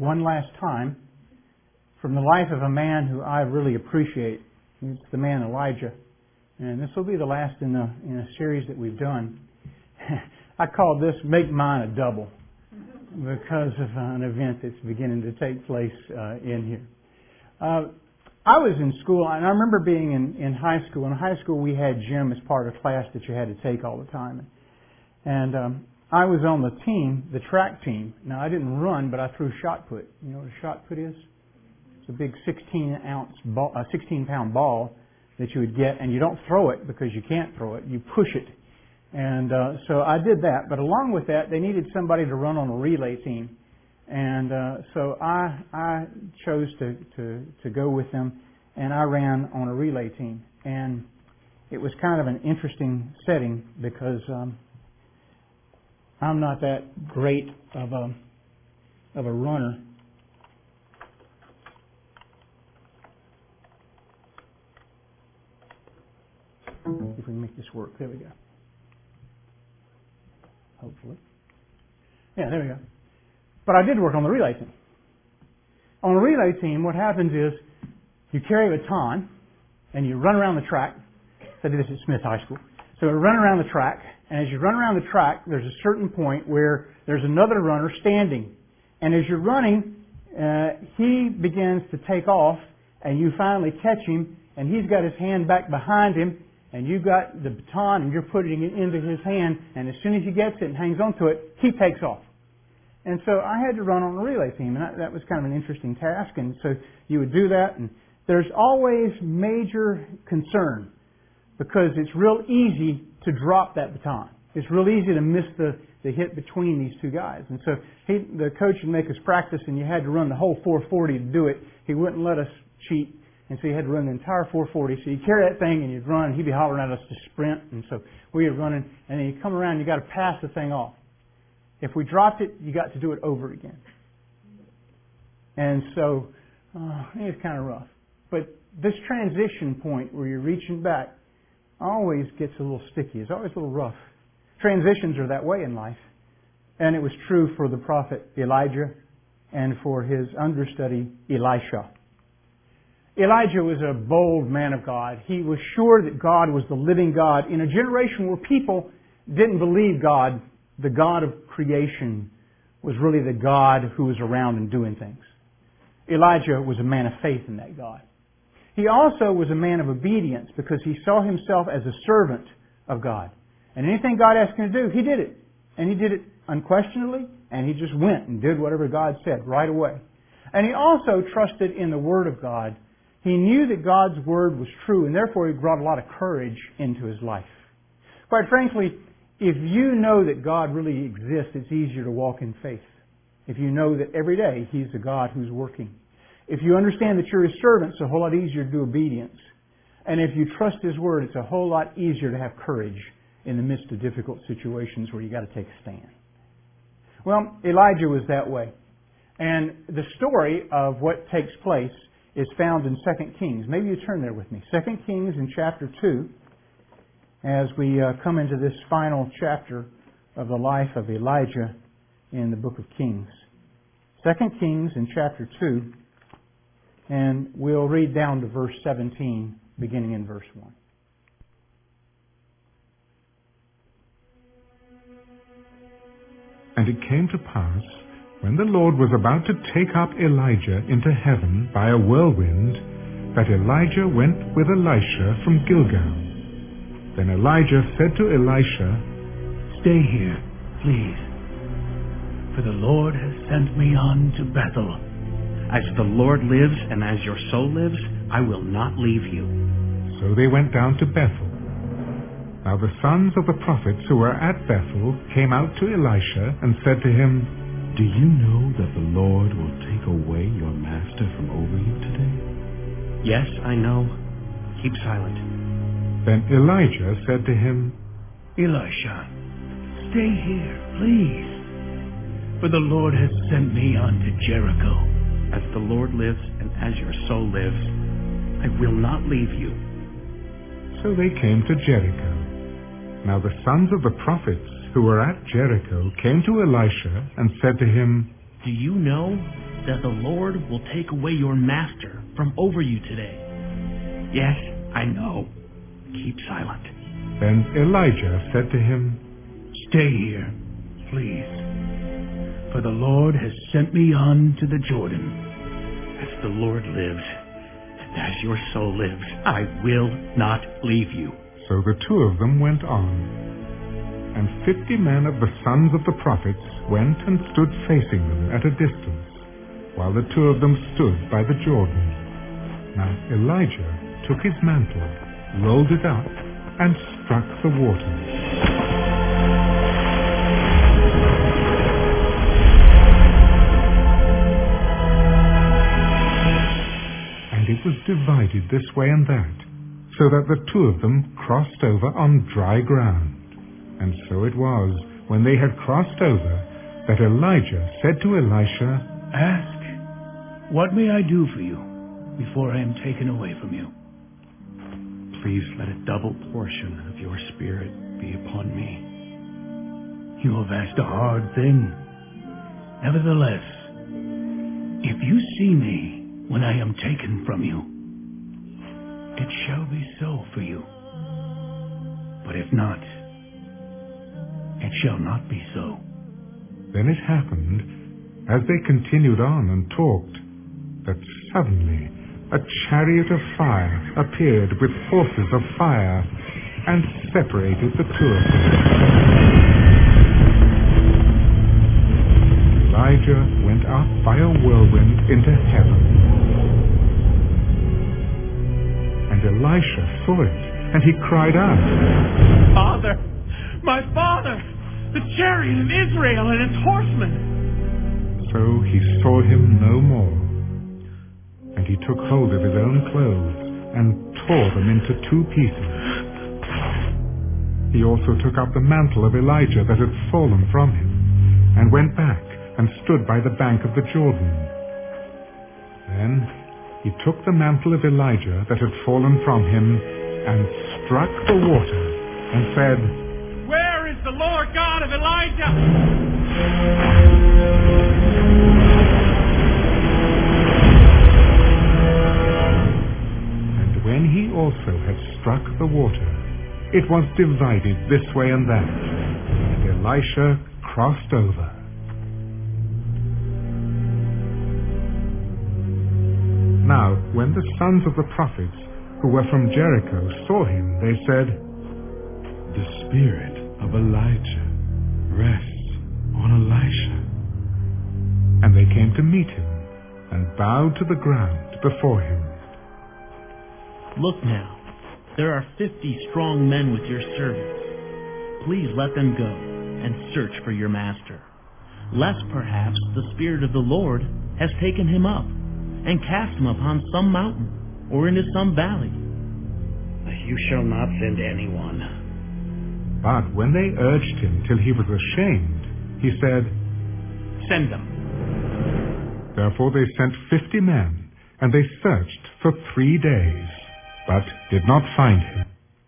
one last time from the life of a man who I really appreciate. It's the man Elijah. And this will be the last in a series that we've done. I call this Make Mine a Double because of an event that's beginning to take place in here. I was in school, and I remember being in high school. In high school, we had gym as part of class that you had to take all the time. And I was on the team, the track team. Now, I didn't run, but I threw shot put. You know what a shot put is? It's a big 16-pound ball that you would get, and you don't throw it because you can't throw it. You push it. And so I did that. But along with that, they needed somebody to run on a relay team. And so I chose to go with them, and I ran on a relay team. And it was kind of an interesting setting because I'm not that great of a runner. If we can make this work. There we go. Hopefully. Yeah, there we go. But I did work on the relay team. On the relay team, what happens is you carry a baton and you run around the track. I did this at Smith High School. So you run around the track, and as you run around the track, there's a certain point where there's another runner standing. And as you're running, he begins to take off, and you finally catch him, and he's got his hand back behind him, and you've got the baton, and you're putting it into his hand, and as soon as he gets it and hangs onto it, he takes off. And so I had to run on a relay team, and that was kind of an interesting task, and so you would do that, and there's always major concern because it's real easy to drop that baton. It's real easy to miss the hit between these two guys. And so the coach would make us practice, and you had to run the whole 440 to do it. He wouldn't let us cheat. And so you had to run the entire 440. So you carry that thing and you'd run, and he'd be hollering at us to sprint. And so we were running, and then you come around and you got to pass the thing off. If we dropped it, you got to do it over again. And so it was kind of rough. But this transition point where you're reaching back always gets a little sticky. It's always a little rough. Transitions are that way in life. And it was true for the prophet Elijah and for his understudy Elisha. Elijah was a bold man of God. He was sure that God was the living God in a generation where people didn't believe God, the God of creation, was really the God who was around and doing things. Elijah was a man of faith in that God. He also was a man of obedience because he saw himself as a servant of God. And anything God asked him to do, he did it. And he did it unquestionably, and he just went and did whatever God said right away. And he also trusted in the Word of God. He knew that God's Word was true, and therefore he brought a lot of courage into his life. Quite frankly, if you know that God really exists, it's easier to walk in faith. If you know that every day He's a God who's working. If you understand that you're His servant, it's a whole lot easier to do obedience. And if you trust His Word, it's a whole lot easier to have courage in the midst of difficult situations where you've got to take a stand. Well, Elijah was that way. And the story of what takes place is found in 2 Kings. Maybe you turn there with me. 2 Kings in chapter 2, as we come into this final chapter of the life of Elijah in the book of Kings. 2 Kings in chapter 2, and we'll read down to verse 17, beginning in verse 1. And it came to pass, when the Lord was about to take up Elijah into heaven by a whirlwind, that Elijah went with Elisha from Gilgal. Then Elijah said to Elisha, "Stay here, please, for the Lord has sent me on to Bethel. As the Lord lives and as your soul lives, I will not leave you." So they went down to Bethel. Now the sons of the prophets who were at Bethel came out to Elisha and said to him, "Do you know that the Lord will take away your master from over you today?" "Yes, I know. Keep silent." Then Elijah said to him, "Elisha, stay here, please, for the Lord has sent me on to Jericho." "As the Lord lives and as your soul lives, I will not leave you." So they came to Jericho. Now the sons of the prophets who were at Jericho came to Elisha and said to him, "Do you know that the Lord will take away your master from over you today. Yes, I know. Keep silent. Then Elijah said to him, Stay here, please. For the Lord has sent me on to the Jordan. As the Lord lives, and as your soul lives, I will not leave you. So the two of them went on. And 50 men of the sons of the prophets went and stood facing them at a distance, while the two of them stood by the Jordan. Now Elijah took his mantle, rolled it up, and struck the water. And it was divided this way and that, so that the two of them crossed over on dry ground. And so it was, when they had crossed over, that Elijah said to Elisha, Ask, what may I do for you before I am taken away from you? Please let a double portion of your spirit be upon me. You have asked a hard thing. Nevertheless, if you see me when I am taken from you, it shall be so for you. But if not, it shall not be so. Then it happened, as they continued on and talked, that suddenly a chariot of fire appeared with horses of fire and separated the two of them. Elijah went up by a whirlwind into heaven. And Elisha saw it, and he cried out, Father! My father! The chariot of Israel and its horsemen! So he saw him no more. And he took hold of his own clothes and tore them into 2 pieces. He also took up the mantle of Elijah that had fallen from him, and went back and stood by the bank of the Jordan. Then he took the mantle of Elijah that had fallen from him, and struck the water, and said, Where is the Lord God of Elijah? When he also had struck the water, it was divided this way and that, and Elisha crossed over. Now, when the sons of the prophets who were from Jericho saw him, they said, The spirit of Elijah rests on Elisha. And they came to meet him, and bowed to the ground before him. Look now, there are 50 strong men with your servants. Please let them go and search for your master, lest perhaps the Spirit of the Lord has taken him up and cast him upon some mountain or into some valley. You shall not send anyone. But when they urged him till he was ashamed, he said, Send them. Therefore they sent 50 men, and they searched for 3 days, but did not find him.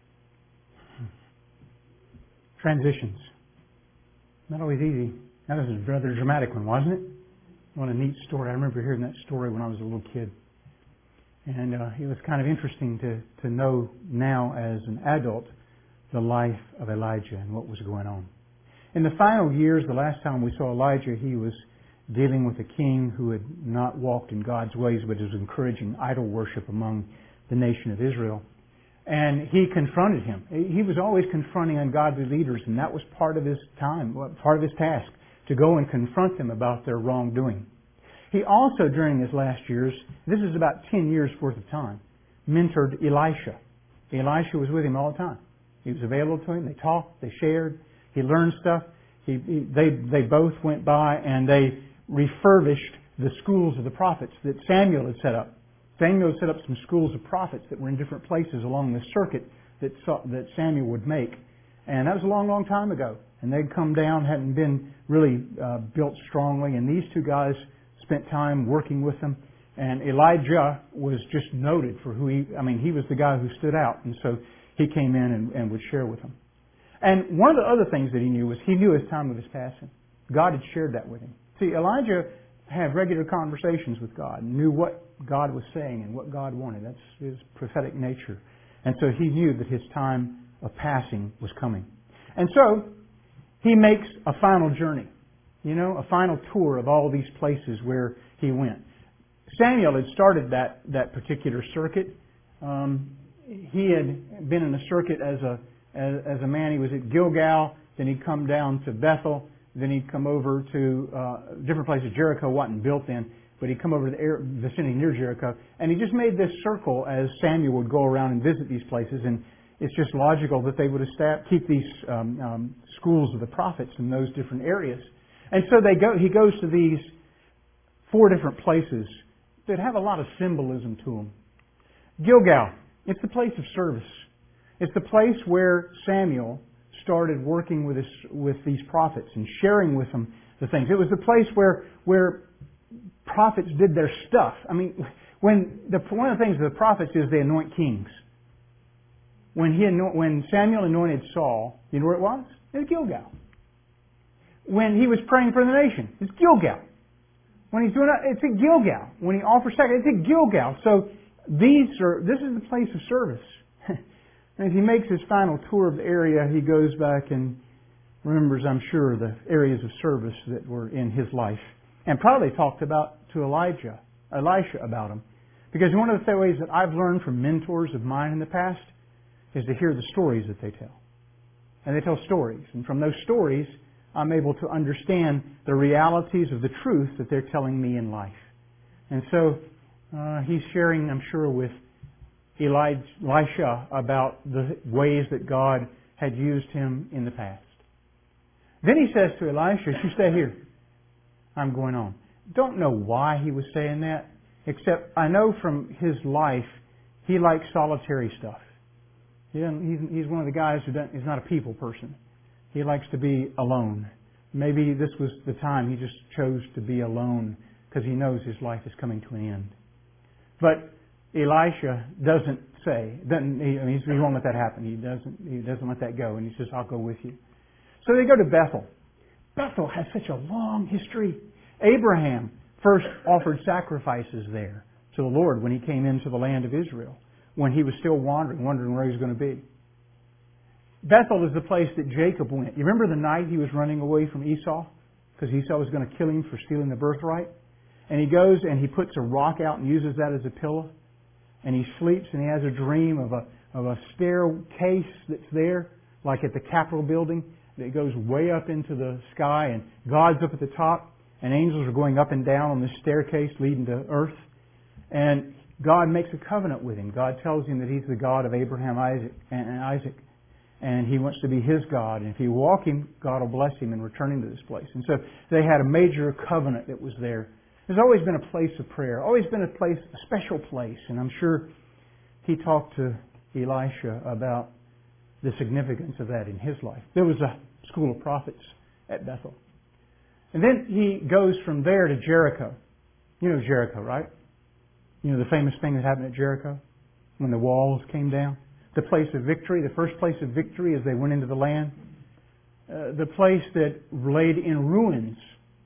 Transitions. Not always easy. That was a rather dramatic one, wasn't it? What a neat story. I remember hearing that story when I was a little kid. And it was kind of interesting to know now as an adult the life of Elijah and what was going on. In the final years, the last time we saw Elijah, he was dealing with a king who had not walked in God's ways, but was encouraging idol worship among the nation of Israel. And he confronted him. He was always confronting ungodly leaders, and that was part of his time, part of his task, to go and confront them about their wrongdoing. He also, during his last years, this is about 10 years worth of time, mentored Elisha. Elisha was with him all the time. He was available to him. They talked, they shared, he learned stuff. They both went by and they refurbished the schools of the prophets that Samuel had set up. Samuel had set up some schools of prophets that were in different places along the circuit that Samuel would make. And that was a long, long time ago. And they'd come down, hadn't been really built strongly. And these two guys spent time working with them. And Elijah was just noted for who he was the guy who stood out. And so he came in and would share with them. And one of the other things that he knew was he knew his time of his passing. God had shared that with him. See, Elijah have regular conversations with God, knew what God was saying and what God wanted. That's his prophetic nature. And so he knew that his time of passing was coming. And so he makes a final journey, a final tour of all these places where he went. Samuel had started that particular circuit. He had been in a circuit as a man. He was at Gilgal, then he'd come down to Bethel, then he'd come over to different places. Jericho wasn't built then, but he'd come over to the vicinity near Jericho. And he just made this circle as Samuel would go around and visit these places. And it's just logical that they would keep these schools of the prophets in those different areas. And so he goes to these 4 different places that have a lot of symbolism to them. Gilgal, it's the place of service. It's the place where Samuel started working with these prophets and sharing with them the things. It was the place where prophets did their stuff. I mean, one of the things of the prophets is they anoint kings. When Samuel anointed Saul, you know where it was? It was Gilgal. When he was praying for the nation, it's Gilgal. When he's doing it, it's at Gilgal. When he offers sacrifice, it's at Gilgal. So this is the place of service. And as he makes his final tour of the area, he goes back and remembers, I'm sure, the areas of service that were in his life. And probably talked to Elisha about them. Because one of the ways that I've learned from mentors of mine in the past is to hear the stories that they tell. And they tell stories. And from those stories, I'm able to understand the realities of the truth that they're telling me in life. And so he's sharing, I'm sure, with Elisha about the ways that God had used him in the past. Then he says to Elisha, you stay here. I'm going on. Don't know why he was saying that, except I know from his life he likes solitary stuff. He's one of the guys he's not a people person. He likes to be alone. Maybe this was the time he just chose to be alone because he knows his life is coming to an end. But Elisha doesn't say, he won't let that happen. He doesn't let that go. And he says, I'll go with you. So they go to Bethel. Bethel has such a long history. Abraham first offered sacrifices there to the Lord when he came into the land of Israel, when he was still wondering where he was going to be. Bethel is the place that Jacob went. You remember the night he was running away from Esau? Because Esau was going to kill him for stealing the birthright? And he goes and he puts a rock out and uses that as a pillow. And he sleeps and he has a dream of a staircase that's there, like at the Capitol building, that goes way up into the sky, and God's up at the top, and angels are going up and down on this staircase leading to earth. And God makes a covenant with him. God tells him that He's the God of Abraham, Isaac, and He wants to be his God. And if he walk him, God will bless him in returning to this place. And so they had a major covenant that was there. There's always been a place of prayer, always been a special place. And I'm sure he talked to Elisha about the significance of that in his life. There was a school of prophets at Bethel. And then he goes from there to Jericho. You know Jericho, right? You know the famous thing that happened at Jericho when the walls came down? The place of victory, the first place of victory as they went into the land. The place that laid in ruins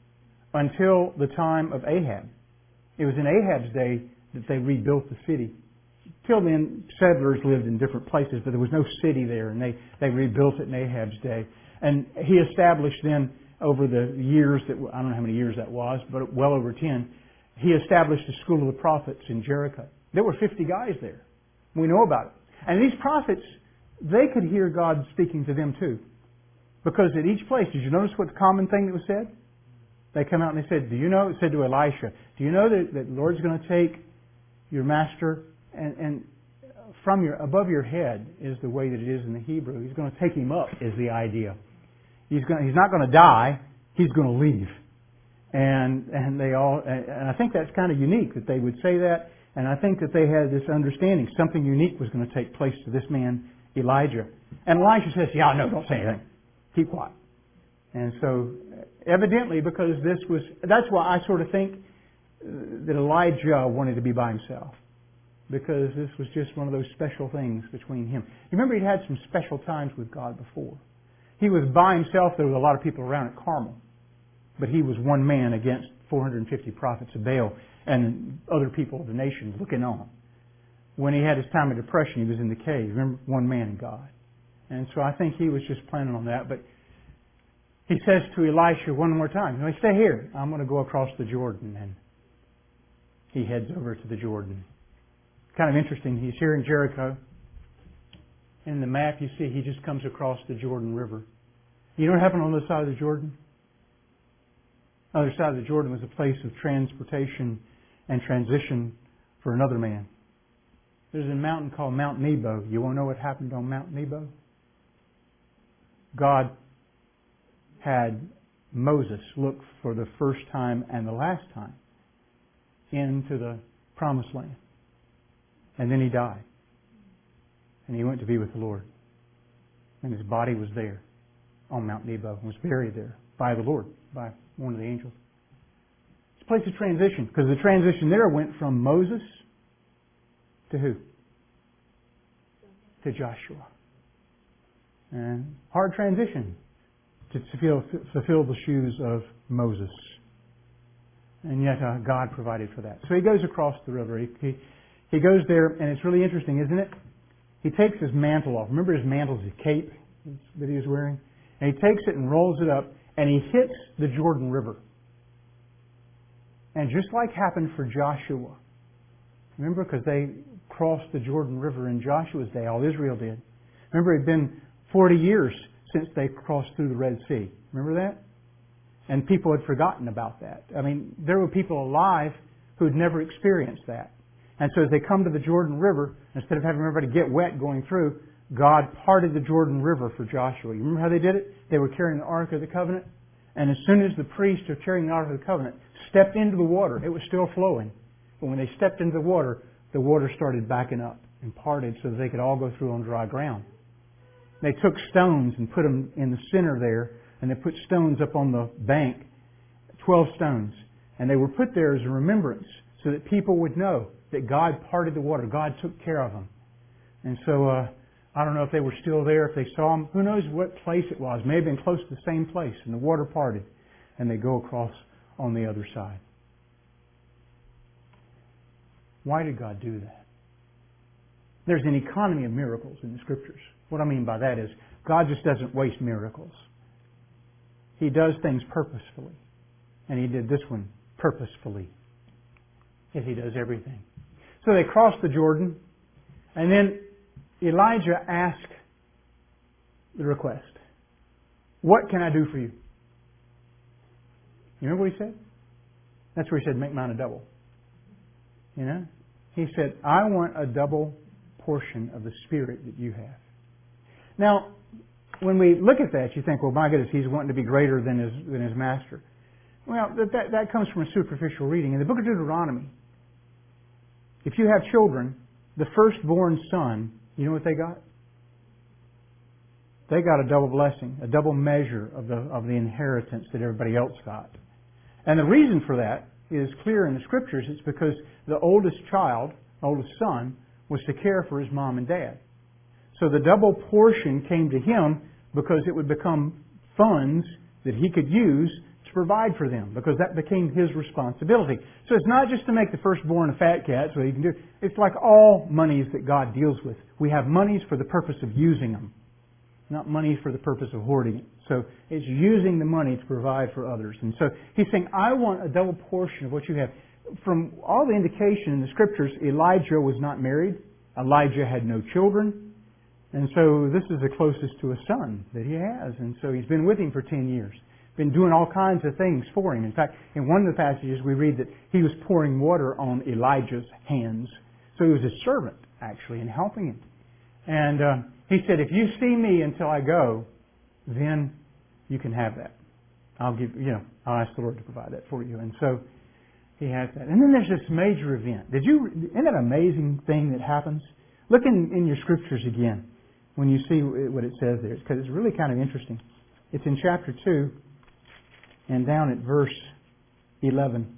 until the time of Ahab. It was in Ahab's day that they rebuilt the city. Till then, settlers lived in different places, but there was no city there, and they rebuilt it in Ahab's day. And he established then, over the years, I don't know how many years that was, but well over 10, he established a school of the prophets in Jericho. There were 50 guys there. We know about it. And these prophets, they could hear God speaking to them too. Because at each place, did you notice what the common thing that was said? They come out and they said, do you know, it said to Elisha, do you know that the Lord's going to take your master and from above your head is the way that it is in the Hebrew. He's going to take him up is the idea. He's not going to die. He's going to leave. And I think that's kind of unique that they would say that. And I think that they had this understanding. Something unique was going to take place to this man, Elijah. And Elisha says, yeah, no, don't say anything. Keep quiet. And so, evidently, because that's why I sort of think that Elijah wanted to be by himself. Because this was just one of those special things between him. You remember he'd had some special times with God before. He was by himself. There was a lot of people around at Carmel. But he was one man against 450 prophets of Baal and other people of the nations looking on. When he had his time of depression, he was in the cave. Remember, one man and God. And so I think he was just planning on that. But he says to Elisha one more time, stay here. I'm going to go across the Jordan. And he heads over to the Jordan. Kind of interesting. He's here in Jericho. In the map, you see he just comes across the Jordan River. You know what happened on the other side of the Jordan? The other side of the Jordan was a place of transportation and transition for another man. There's a mountain called Mount Nebo. You want to know what happened on Mount Nebo? God had Moses look for the first time and the last time into the Promised Land. And then he died. And he went to be with the Lord. And his body was there on Mount Nebo and was buried there by the Lord, by one of the angels. It's a place of transition, because the transition there went from Moses to who? To Joshua. And hard transition to fulfill the shoes of Moses. And yet God provided for that. So he goes across the river. He goes there, and it's really interesting, isn't it? He takes his mantle off. Remember his mantle is a cape that he was wearing? And he takes it and rolls it up, and he hits the Jordan River. And just like happened for Joshua, remember, because they crossed the Jordan River in Joshua's day, all Israel did. Remember, it had been 40 years since they crossed through the Red Sea. Remember that? And people had forgotten about that. I mean, there were people alive who had never experienced that. And so as they come to the Jordan River, instead of having everybody get wet going through, God parted the Jordan River for Joshua. You remember how they did it? They were carrying the Ark of the Covenant. And as soon as the priests who were carrying the Ark of the Covenant stepped into the water, it was still flowing. But when they stepped into the water started backing up and parted so that they could all go through on dry ground. They took stones and put them in the center there, and they put stones up on the bank, 12 stones. And they were put there as a remembrance so that people would know that God parted the water. God took care of them. And so, I don't know if they were still there, if they saw them. Who knows what place it was. May have been close to the same place. And the water parted. And they go across on the other side. Why did God do that? There's an economy of miracles in the Scriptures. What I mean by that is, God just doesn't waste miracles. He does things purposefully. And He did this one purposefully. As He does everything. So they crossed the Jordan. And then Elijah asked the request. What can I do for you? You remember what he said? That's where he said, make mine a double. You know? He said, I want a double portion of the Spirit that you have. Now, when we look at that, you think, well, my goodness, he's wanting to be greater than his master. Well, that comes from a superficial reading. In the book of Deuteronomy, if you have children, the firstborn son, you know what they got? They got a double blessing, a double measure of the inheritance that everybody else got. And the reason for that is clear in the Scriptures. It's because the oldest child, oldest son, was to care for his mom and dad. So the double portion came to him because it would become funds that he could use to provide for them, because that became his responsibility. So it's not just to make the firstborn a fat cat so he can do it. It's like all monies that God deals with. We have monies for the purpose of using them, not money for the purpose of hoarding it. So it's using the money to provide for others. And so he's saying, I want a double portion of what you have. From all the indication in the Scriptures, Elijah was not married. Elijah had no children. And so this is the closest to a son that he has. And so he's been with him for 10 years. Been doing all kinds of things for him. In fact, in one of the passages we read that he was pouring water on Elijah's hands. So he was a servant, actually, in helping him. And he said, if you see me until I go, then you can have that. I'll ask the Lord to provide that for you. And so he has that. And then there's this major event. Isn't that an amazing thing that happens? Look in your Scriptures again when you see what it says there, because it's really kind of interesting. It's in chapter 2 and down at verse 11.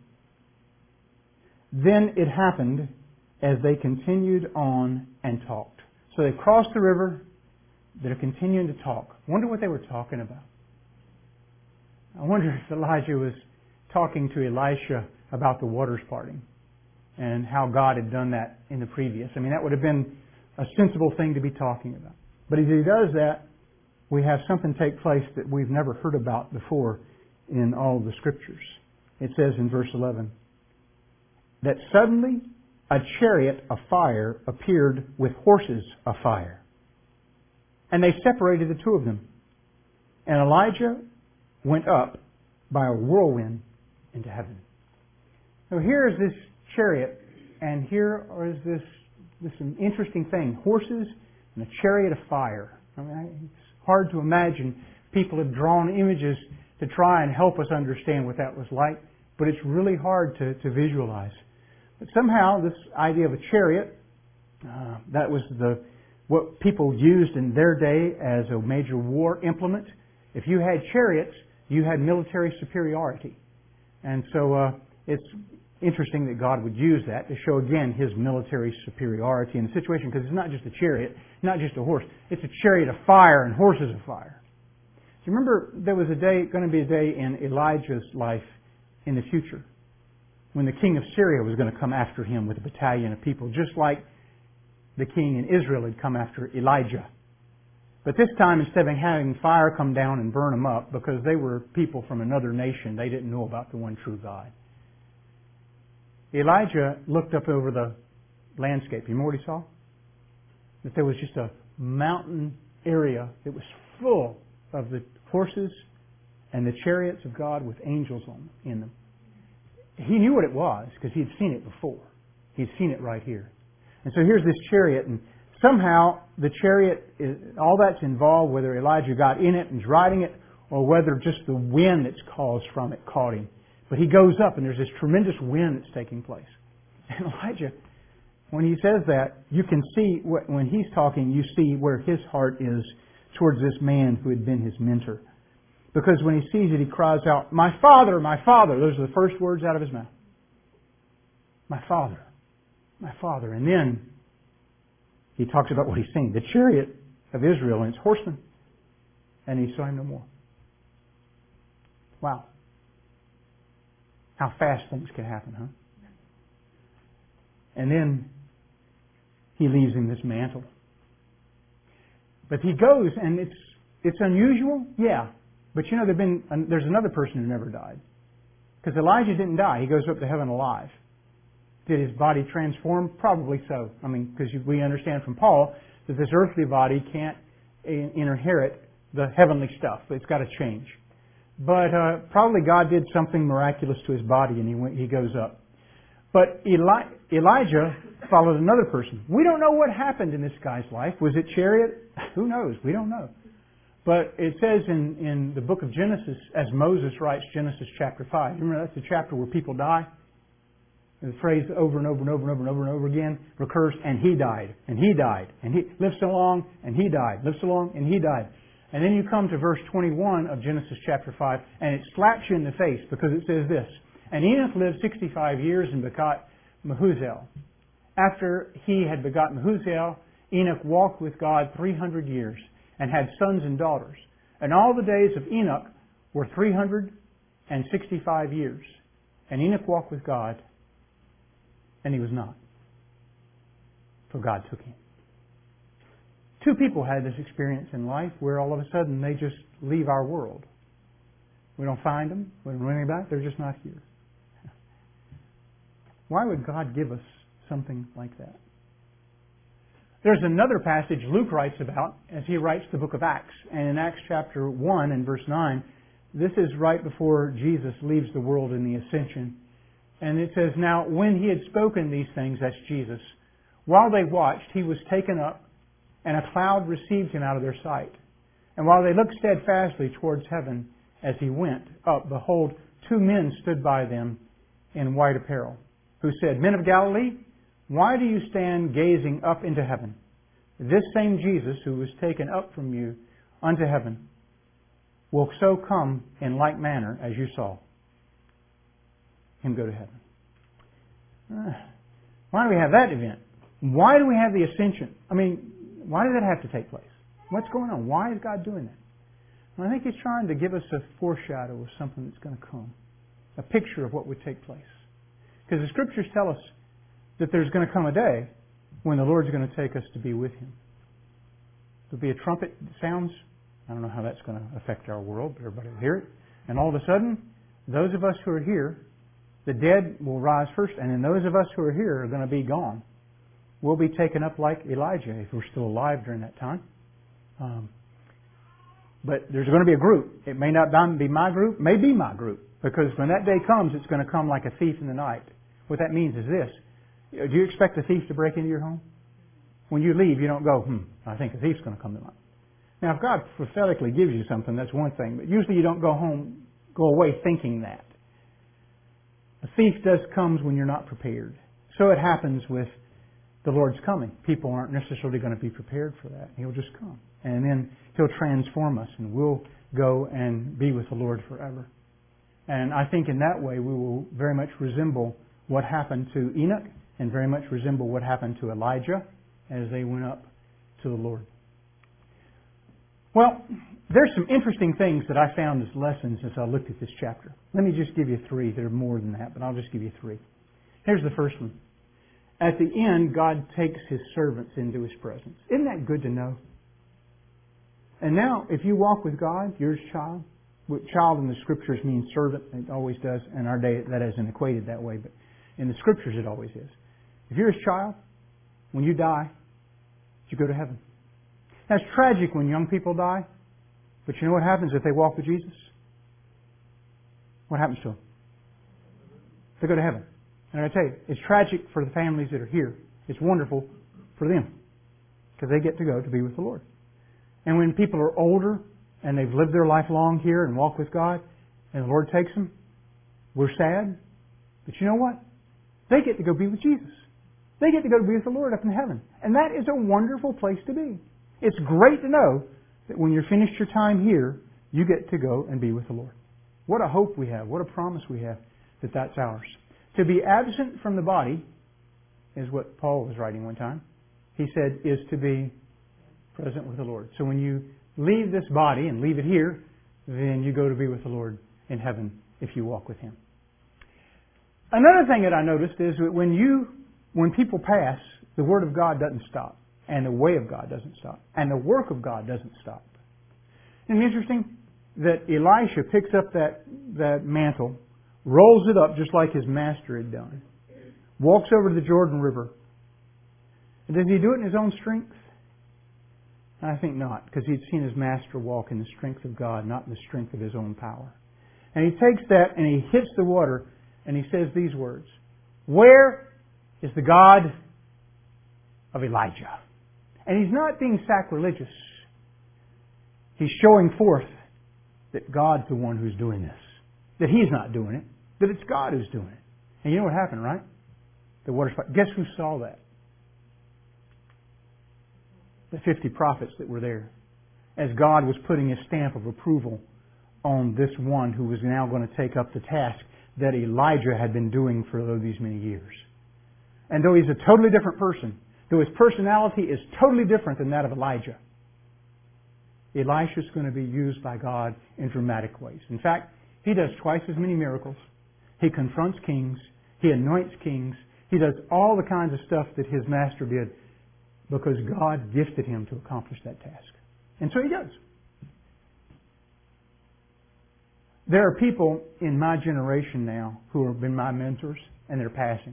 Then it happened as they continued on and talked. So they crossed the river. They're continuing to talk. I wonder what they were talking about. I wonder if Elijah was talking to Elisha about the waters parting and how God had done that in the previous. I mean, that would have been a sensible thing to be talking about. But as he does that, we have something take place that we've never heard about before in all of the Scriptures. It says in verse 11, that suddenly a chariot of fire appeared with horses of fire. And they separated the two of them. And Elijah went up by a whirlwind into heaven. So here is this chariot, and here is this interesting thing. Horses and a chariot of fire. I mean, it's hard to imagine. People have drawn images to try and help us understand what that was like, but it's really hard to visualize. But somehow this idea of a chariot, that was what people used in their day as a major war implement. If you had chariots, you had military superiority. And so it's interesting that God would use that to show again His military superiority in the situation, because it's not just a chariot, not just a horse. It's a chariot of fire and horses of fire. Do you remember there was going to be a day in Elijah's life in the future when the king of Syria was going to come after him with a battalion of people, just like the king in Israel had come after Elijah. But this time, instead of having fire come down and burn them up, because they were people from another nation, they didn't know about the one true God. Elijah looked up over the landscape. You know what he saw? That there was just a mountain area that was full of the horses and the chariots of God with angels in them. He knew what it was because he'd seen it before. He'd seen it right here. And so here's this chariot, and somehow the chariot, all that's involved, whether Elijah got in it and is riding it, or whether just the wind that's caused from it caught him. But he goes up, and there's this tremendous wind that's taking place. And Elijah, when he says that, you can see, when he's talking, you see where his heart is towards this man who had been his mentor. Because when he sees it, he cries out, "My Father, my Father." Those are the first words out of his mouth. My Father, my Father. And then he talks about what he's seen. The chariot of Israel and its horsemen. And he saw him no more. Wow. How fast things can happen, huh? And then he leaves him this mantle. But he goes, and it's unusual, yeah. But you know, there's another person who never died. Because Elijah didn't die. He goes up to heaven alive. Did his body transform? Probably so. I mean, because we understand from Paul that this earthly body can't inherit the heavenly stuff. It's got to change. But probably God did something miraculous to his body, and he goes up. But Elijah followed another person. We don't know what happened in this guy's life. Was it chariot? Who knows? We don't know. But it says in the book of Genesis, as Moses writes Genesis chapter 5. Remember, that's the chapter where people die? The phrase over and over and over and over and over and over again recurs, and he died, and he died, and he lived so long, and he died, lived so long, and he died. And then you come to verse 21 of Genesis chapter 5, and it slaps you in the face because it says this, "And Enoch lived 65 years and begot Mehujael. After he had begot Mehujael, Enoch walked with God 300 years and had sons and daughters. And all the days of Enoch were 365 years. And Enoch walked with God, and he was not, for God took him." Two people had this experience in life where all of a sudden they just leave our world. We don't find them. We don't know anything about it. They're just not here. Why would God give us something like that? There's another passage Luke writes about as he writes the book of Acts. And in Acts chapter 1 and verse 9, this is right before Jesus leaves the world in the ascension. And it says, "Now when he had spoken these things," that's Jesus, "while they watched, he was taken up, and a cloud received him out of their sight. And while they looked steadfastly towards heaven as he went up, behold, two men stood by them in white apparel, who said, 'Men of Galilee, why do you stand gazing up into heaven? This same Jesus who was taken up from you unto heaven will so come in like manner as you saw him go to heaven.'" Why do we have that event? Why do we have the ascension? I mean, why did that have to take place? What's going on? Why is God doing that? Well, I think He's trying to give us a foreshadow of something that's going to come. a picture of what would take place. Because the Scriptures tell us that there's going to come a day when the Lord's going to take us to be with Him. There'll be a trumpet that sounds. I don't know how that's going to affect our world, but everybody will hear it. And all of a sudden, those of us who are here, the dead will rise first, and then those of us who are here are going to be gone. We'll be taken up like Elijah if we're still alive during that time. But there's going to be a group. It may not be my group, may be my group. Because when that day comes, it's going to come like a thief in the night. What that means is this. Do you expect a thief to break into your home? When you leave, you don't go, I think a thief's going to come tonight. Now, if God prophetically gives you something, that's one thing. But usually you don't go away thinking that. A thief comes when you're not prepared. So it happens with the Lord's coming. People aren't necessarily going to be prepared for that. He'll just come. And then He'll transform us and we'll go and be with the Lord forever. And I think in that way we will very much resemble what happened to Enoch and very much resemble what happened to Elijah as they went up to the Lord. Well, there's some interesting things that I found as lessons as I looked at this chapter. Let me just give you 3. There are more than that, but I'll just give you 3. Here's the first one. At the end, God takes His servants into His presence. Isn't that good to know? And now, if you walk with God, you're His child. Child in the Scriptures means servant. It always does. In our day, that isn't equated that way, but in the Scriptures it always is. If you're His child, when you die, you go to heaven. Now, it's tragic when young people die, but you know what happens if they walk with Jesus? What happens to them? They go to heaven. And I tell you, it's tragic for the families that are here. It's wonderful for them because they get to go to be with the Lord. And when people are older and they've lived their life long here and walk with God and the Lord takes them, we're sad. But you know what? They get to go be with Jesus. They get to go to be with the Lord up in heaven. And that is a wonderful place to be. It's great to know that when you're finished your time here, you get to go and be with the Lord. What a hope we have. What a promise we have that that's ours. To be absent from the body is what Paul was writing one time. He said, is to be present with the Lord. So when you leave this body and leave it here, then you go to be with the Lord in heaven if you walk with Him. Another thing that I noticed is that when people pass, the Word of God doesn't stop. And the way of God doesn't stop. And the work of God doesn't stop. Isn't it interesting that Elisha picks up that mantle, rolls it up just like his master had done, walks over to the Jordan River. And does he do it in his own strength? I think not, because he'd seen his master walk in the strength of God, not in the strength of his own power. And he takes that and he hits the water and he says these words, "Where is the God of Elijah?" And he's not being sacrilegious. He's showing forth that God's the one who's doing this. That He's not doing it. That it's God who's doing it. And you know what happened, right? The water spot. Guess who saw that? The 50 prophets that were there. As God was putting His stamp of approval on this one who was now going to take up the task that Elijah had been doing for these many years. And though he's a totally different person, though his personality is totally different than that of Elijah, Elisha's going to be used by God in dramatic ways. In fact, he does twice as many miracles. He confronts kings. He anoints kings. He does all the kinds of stuff that his master did because God gifted him to accomplish that task. And so he does. There are people in my generation now who have been my mentors and they're passing.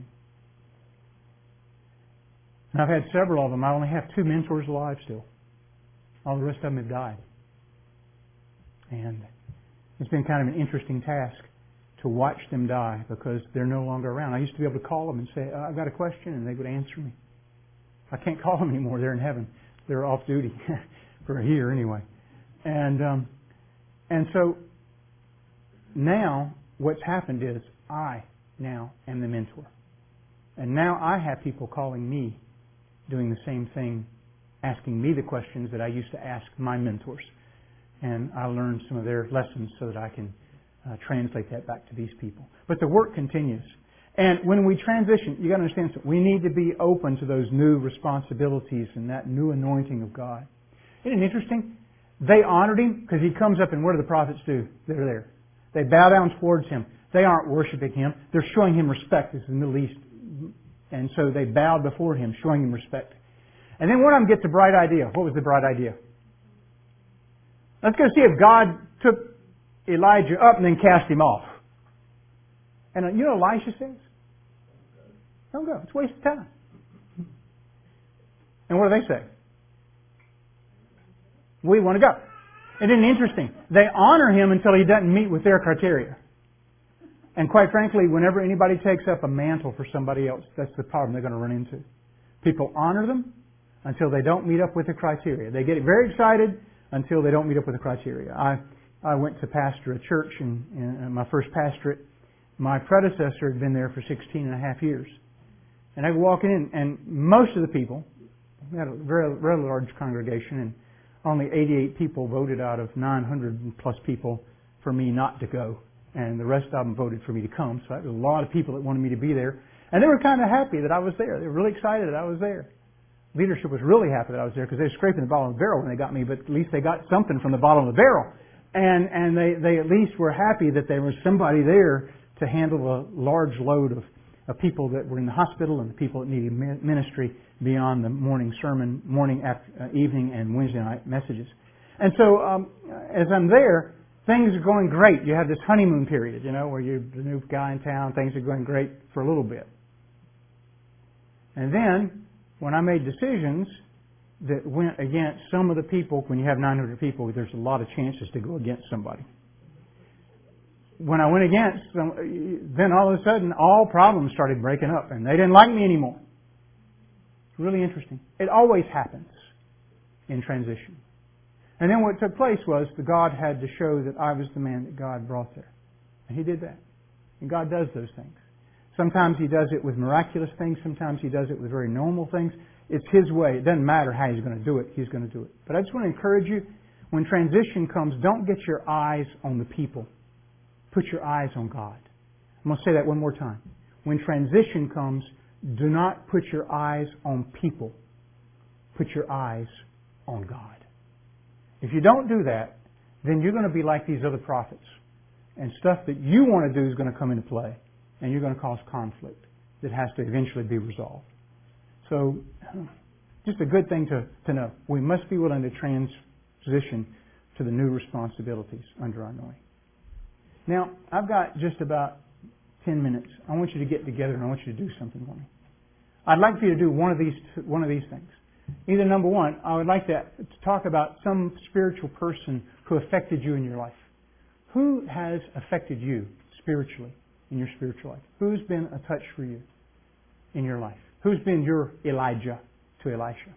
And I've had several of them. I only have 2 mentors alive still. All the rest of them have died. And it's been kind of an interesting task to watch them die because they're no longer around. I used to be able to call them and say, I've got a question, and they would answer me. I can't call them anymore. They're in heaven. They're off duty for a year anyway. And so now what's happened is I now am the mentor. And now I have people calling me doing the same thing, asking me the questions that I used to ask my mentors. And I learned some of their lessons so that I can translate that back to these people. But the work continues. And when we transition, you got to understand something. We need to be open to those new responsibilities and that new anointing of God. Isn't it interesting? They honored him because he comes up and what do the prophets do? They're there. They bow down towards Him. They aren't worshiping Him. They're showing Him respect. This is the Middle East. And so they bowed before Him, showing Him respect. And then one of them gets a bright idea. What was the bright idea? Let's go see if God took Elijah up and then cast him off. And you know what Elisha says? Don't go. It's a waste of time. And what do they say? We want to go. And isn't it interesting? They honor him until he doesn't meet with their criteria. And quite frankly, whenever anybody takes up a mantle for somebody else, that's the problem they're going to run into. People honor them until they don't meet up with the criteria. They get very excited until they don't meet up with the criteria. I went to pastor a church in my first pastorate. My predecessor had been there for 16 and a half years. And I walk in, and most of the people, we had a very large congregation, and only 88 people voted out of 900 plus people for me not to go. And the rest of them voted for me to come. So there was a lot of people that wanted me to be there. And they were kind of happy that I was there. They were really excited that I was there. Leadership was really happy that I was there because they were scraping the bottom of the barrel when they got me, but at least they got something from the bottom of the barrel. And they at least were happy that there was somebody there to handle a large load of people that were in the hospital and the people that needed ministry beyond the morning sermon, evening, and Wednesday night messages. And so as I'm there, things are going great. You have this honeymoon period, where you're the new guy in town. Things are going great for a little bit. And then, when I made decisions that went against some of the people, when you have 900 people, there's a lot of chances to go against somebody. When I went against them, then all of a sudden, all problems started breaking up, and they didn't like me anymore. It's really interesting. It always happens in transition. And then what took place was that God had to show that I was the man that God brought there. And He did that. And God does those things. Sometimes He does it with miraculous things. Sometimes He does it with very normal things. It's His way. It doesn't matter how He's going to do it. He's going to do it. But I just want to encourage you, when transition comes, don't get your eyes on the people. Put your eyes on God. I'm going to say that one more time. When transition comes, do not put your eyes on people. Put your eyes on God. If you don't do that, then you're going to be like these other prophets. And stuff that you want to do is going to come into play. And you're going to cause conflict that has to eventually be resolved. So, just a good thing to know. We must be willing to transition to the new responsibilities under our anointing. Now, I've got just about 10 minutes. I want you to get together and I want you to do something for me. I'd like for you to do one of these things. Either number one, I would like to talk about some spiritual person who affected you in your life. Who has affected you spiritually in your spiritual life? Who's been a touch for you in your life? Who's been your Elijah to Elisha?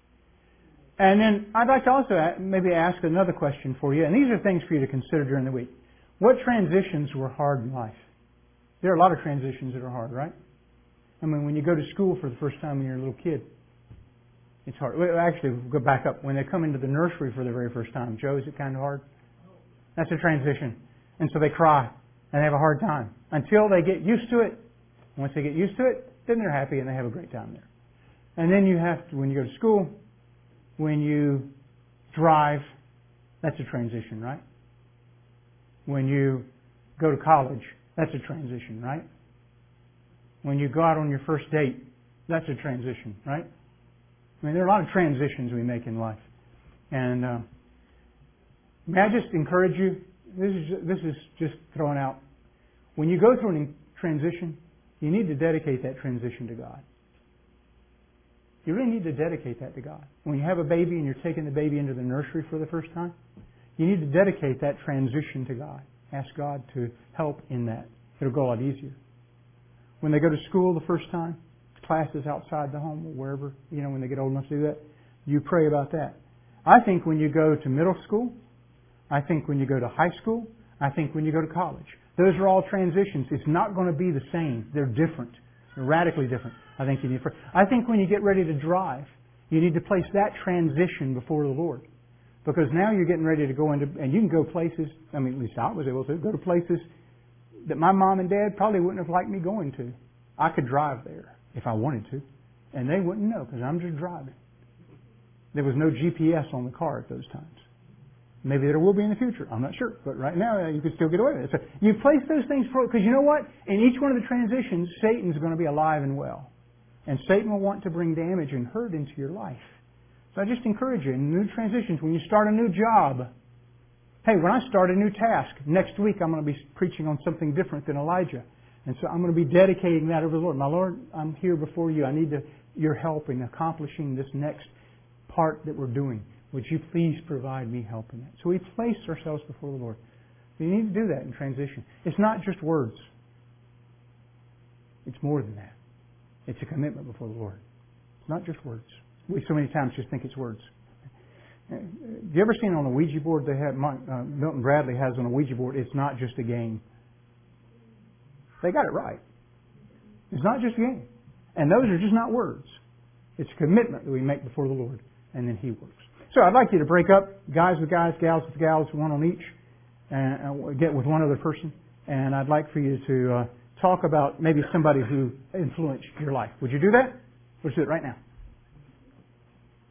And then I'd like to also maybe ask another question for you. And these are things for you to consider during the week. What transitions were hard in life? There are a lot of transitions that are hard, right? I mean, when you go to school for the first time when you're a little kid, it's hard. Well, actually, we'll go back up. When they come into the nursery for the very first time, Joe, is it kind of hard? That's a transition. And so they cry and they have a hard time until they get used to it. Once they get used to it, then they're happy and they have a great time there. And then you have to, when you go to school, when you drive, that's a transition, right? When you go to college, that's a transition, right? When you go out on your first date, that's a transition, right? I mean, there are a lot of transitions we make in life. And may I just encourage you, this is just throwing out, when you go through a transition, you need to dedicate that transition to God. You really need to dedicate that to God. When you have a baby and you're taking the baby into the nursery for the first time, you need to dedicate that transition to God. Ask God to help in that. It'll go a lot easier. When they go to school the first time, classes outside the home or wherever, when they get old enough to do that, you pray about that. I think when you go to middle school, I think when you go to high school, I think when you go to college, those are all transitions. It's not going to be the same. They're different. They're radically different. I think when you get ready to drive, you need to place that transition before the Lord. Because now you're getting ready to go into, and you can go places, at least I was able to, go to places that my mom and dad probably wouldn't have liked me going to. I could drive there if I wanted to, and they wouldn't know because I'm just driving. There was no GPS on the car at those times. Maybe there will be in the future. I'm not sure. But right now, you could still get away with it. So you place those things for, because you know what? In each one of the transitions, Satan's going to be alive and well. And Satan will want to bring damage and hurt into your life. So I just encourage you, in new transitions, when you start a new job, hey, when I start a new task, next week I'm going to be preaching on something different than Elijah. And so I'm going to be dedicating that over the Lord. My Lord, I'm here before you. I need your help in accomplishing this next part that we're doing. Would you please provide me help in that? So we place ourselves before the Lord. You need to do that in transition. It's not just words. It's more than that. It's a commitment before the Lord. It's not just words. We so many times just think it's words. Have you ever seen on a Ouija board they have, Milton Bradley has on a Ouija board, it's not just a game. They got it right. It's not just a game. And those are just not words. It's a commitment that we make before the Lord, and then He works. So I'd like you to break up, guys with guys, gals with gals, one on each, and get with one other person. And I'd like for you to talk about maybe somebody who influenced your life. Would you do that? Let's do it right now.